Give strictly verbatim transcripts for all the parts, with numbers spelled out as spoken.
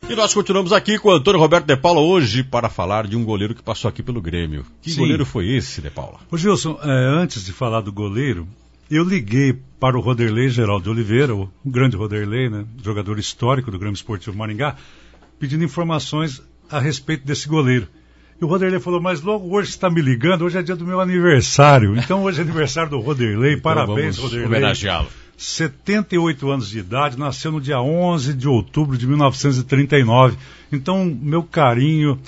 E nós continuamos aqui com o Antônio Roberto de Paula hoje para falar de um goleiro que passou aqui pelo Grêmio. Que Sim. goleiro foi esse, de Paula? Ô Gilson, é, antes de falar do goleiro, eu liguei para o Roderley Geraldo de Oliveira, o grande Roderley, né, jogador histórico do Grêmio Esportivo Maringá, pedindo informações a respeito desse goleiro. E o Roderley falou, mas logo hoje você está me ligando, hoje é dia do meu aniversário. Então hoje é aniversário do Roderley, então, parabéns, Roderley. Homenageá-lo. setenta e oito anos de idade, nasceu no dia onze de outubro de mil novecentos e trinta e nove. Então, meu carinho,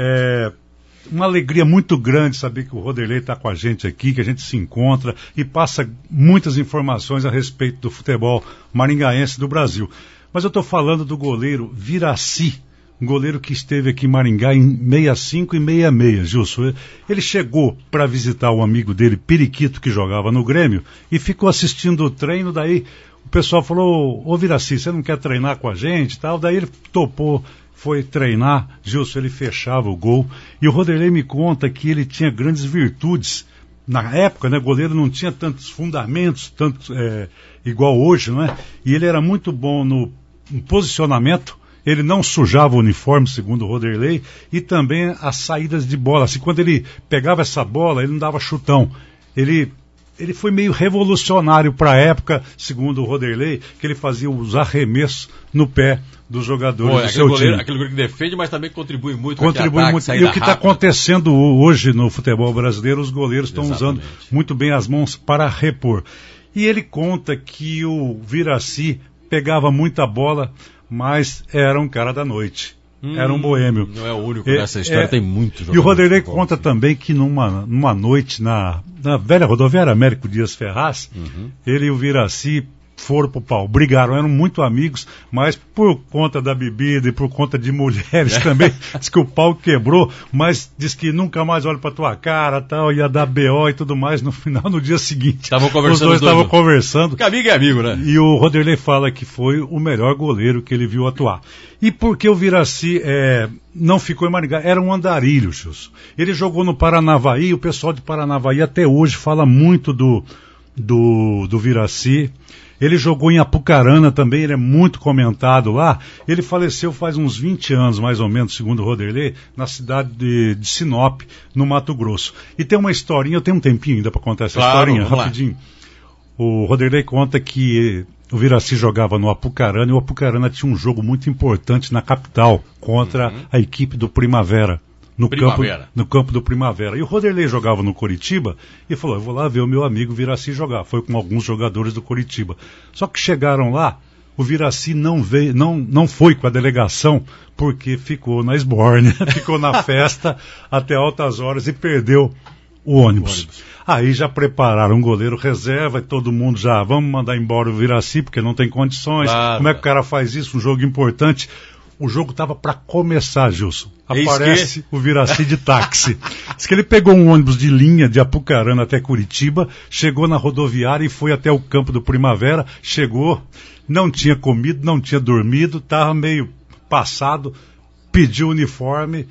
é uma alegria muito grande saber que o Roderley está com a gente aqui, que a gente se encontra e passa muitas informações a respeito do futebol maringaense do Brasil. Mas eu estou falando do goleiro Viracy, um goleiro que esteve aqui em Maringá em sessenta e cinco e sessenta e seis, Gilson. Ele chegou para visitar o amigo dele, Periquito, que jogava no Grêmio, e ficou assistindo o treino. Daí o pessoal falou, ô Viracy, você não quer treinar com a gente? Tal. Daí ele topou, foi treinar. Gilson, ele fechava o gol. E o Roderley me conta que ele tinha grandes virtudes. Na época, né, goleiro não tinha tantos fundamentos, tanto, é, igual hoje, não é? E ele era muito bom no, no posicionamento. Ele não sujava o uniforme, segundo o Roderley, e também as saídas de bola. Assim, quando ele pegava essa bola, ele não dava chutão. Ele, ele foi meio revolucionário para a época, segundo o Roderley, que ele fazia os arremessos no pé dos jogadores. Pô, do seu goleiro, time. Aquele goleiro que defende, mas também contribui muito. Contribui ataque, muito. E o que está acontecendo hoje no futebol brasileiro, os goleiros estão usando muito bem as mãos para repor. E ele conta que o Viracy pegava muita bola, mas era um cara da noite. Hum, era um boêmio. Não é o único é, nessa história, é, tem muito. E o Roderley conta também que numa, numa noite na, na velha rodoviária Américo Dias Ferraz, uhum. ele e o Viracy foram pro pau, brigaram, eram muito amigos, mas por conta da bebida e por conta de mulheres também, diz que o pau quebrou, mas diz que nunca mais olha pra tua cara, tal, ia dar B O e tudo mais. No final, no dia seguinte, tavam conversando, os dois estavam conversando. Porque amigo é amigo, né? E o Roderley fala que foi o melhor goleiro que ele viu atuar. E por que o Viracy é, não ficou em Maringá? Era um andarilho, Gilson. Ele jogou no Paranavaí, o pessoal de Paranavaí até hoje fala muito do, do, do Viracy. Ele jogou em Apucarana também, ele é muito comentado lá. Ele faleceu faz uns vinte anos, mais ou menos, segundo o Roderley, na cidade de, de Sinop, no Mato Grosso. E tem uma historinha, eu tenho um tempinho ainda para contar essa claro, historinha, rapidinho. O Roderley conta que o Viracy jogava no Apucarana, e o Apucarana tinha um jogo muito importante na capital, contra uhum. a equipe do Primavera. No campo, no campo do Primavera. E o Roderley jogava no Coritiba e falou, eu vou lá ver o meu amigo Viracy jogar. Foi com alguns jogadores do Coritiba. Só que chegaram lá, o Viracy não veio, não, não foi com a delegação, porque ficou na esbórnia, ficou na festa até altas horas e perdeu o ônibus. o ônibus. Aí já prepararam um goleiro reserva e todo mundo já, vamos mandar embora o Viracy, porque não tem condições. Claro. Como é que o cara faz isso? Um jogo importante. O jogo estava para começar, Gilson. Aparece que... o Viracy de táxi. Diz que ele pegou um ônibus de linha de Apucarana até Curitiba, chegou na rodoviária e foi até o campo do Primavera. Chegou, não tinha comido, não tinha dormido, estava meio passado, pediu o uniforme,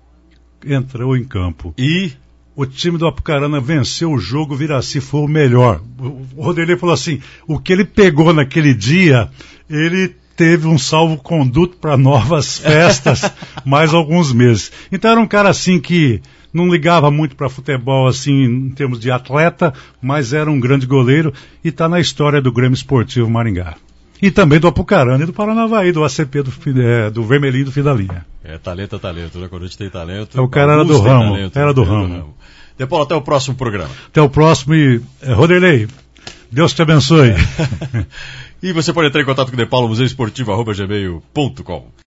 entrou em campo. E o time do Apucarana venceu o jogo, o Viracy foi o melhor. O Roderley falou assim, o que ele pegou naquele dia, ele teve um salvo-conduto para novas festas, mais alguns meses. Então era um cara assim que não ligava muito para futebol assim em termos de atleta, mas era um grande goleiro e está na história do Grêmio Esportivo Maringá. E também do Apucarana e do Paranavaí, do A C P do, é, do Vermelhinho do Fim da Linha. É, talento é talento, né? Quando a gente tem talento... É, o cara era do ramo, talento, era do ramo. ramo. De Paulo, até o próximo programa. Até o próximo e... É, Roderley, Deus te abençoe. É. E você pode entrar em contato com o De Paulo, museu esportivo arroba gmail ponto com.